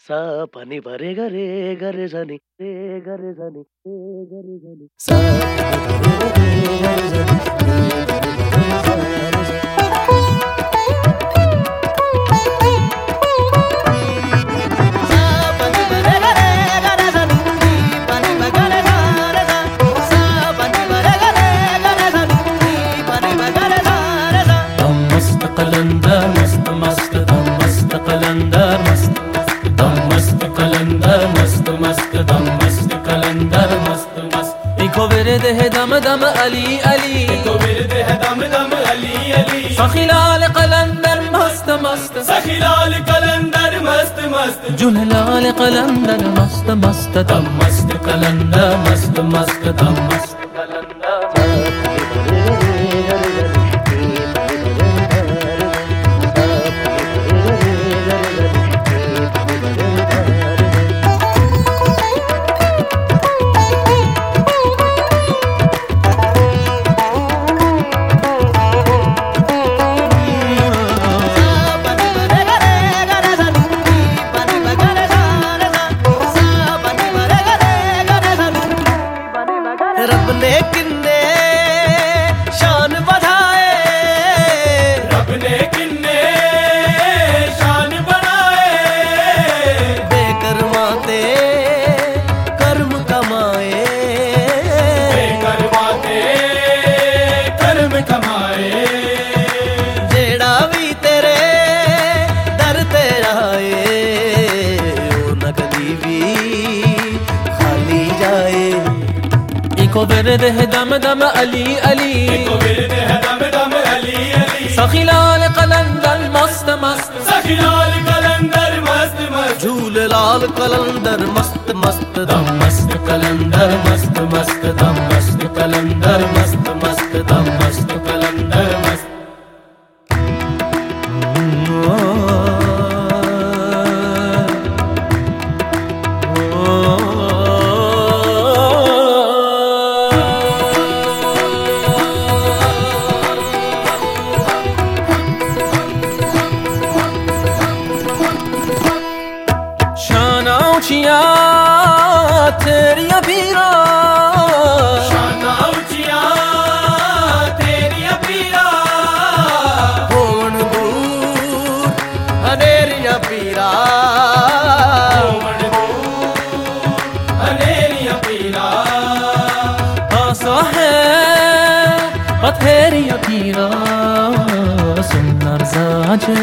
सा पानी भरे गरे गरे जनी रे गरे जनी रे गरे जनी सा पानी भरे गरे गरे जनी कलंदर मस्त मस्त दम मस्त कलंदर मस्त दम मस्त कलंदर मस्त मस्त दम मस्त कलंदर मस्त मस्त इको विरद है दम दम अली अली इको विरद है दम दम अली अली सखीलाल कलंदर मस्त मस्त सखीलाल कलंदर मस्त मस्त जुललाल कलंदर मस्त मस्त दम मस्त कलंदर मस्त मस्त दम मस्त कलंदर रब ने किन्ने शान बढ़ाए रब ने किन्ने शान बढ़ाए बेकरमाते कर्म कमाए बेकरमाते कर्म कमाए जेड़ा भी तेरे दर ते आए ओ न कदी भी खाली जाए इको विरद है दम दम अली अली इको विरद है दम दम अली अली सखीलाल कलंदर मस्त मस्त सखीलाल कलंदर मस्त मस्त झूलेलाल कलंदर मस्त मस्त दम मस्त कलंदर मस्त मस्त दम मस्त कलंदर मस्त मस्त दम मस्त कलंदर मस्त ऊंचिया तेरिया पीरा शाना ऊंचिया तेरिया पीरा होवन दूर अनेरिया पीरा होवन दूर अनेरिया पीरा आसा है बथेरिया पीरा सुंदर साजे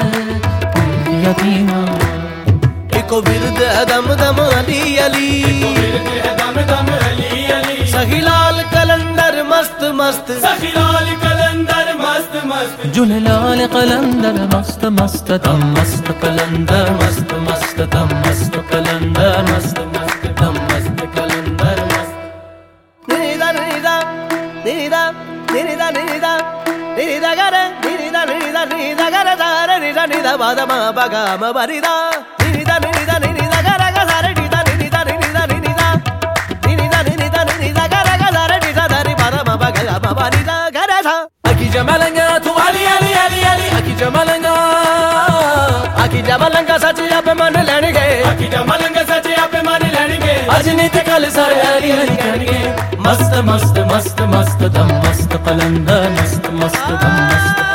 यतीमा इको विरद है दम दम अली अली इको विरद है दम दम अली अली सखीलाल कलंदर मस्त मस्त सखीलाल कलंदर मस्त मस्त जुललाल कलंदर मस्त मस्त दम मस्त कलंदर मस्त मस्त दम मस्त कलंदर मस्त मस्त दम मस्त कलंदर मस्त निदा निदा निदा निदा निदा निदा गरे निदा निदा निदा गरे सारे निदा निदा बादा मा बगा मा बरिदा निदा निदा निदा गरे गा सारे निदा निदा निदा निदा निदा निदा निदा गरे गा सारे निदा दारी बादा मा बगा मा बरिदा गरे सा अकी जमलंगा तू अली अली अली अली अकी जमलंगा सचिया पे मन लेणगे अकी जमलंगा सचिया पे मन लेणगे अजनीत कल सारे अली अली कहणगे मस्त मस्त मस्त मस्त दम मस्त कलंदर मस्त मस्त दम मस्त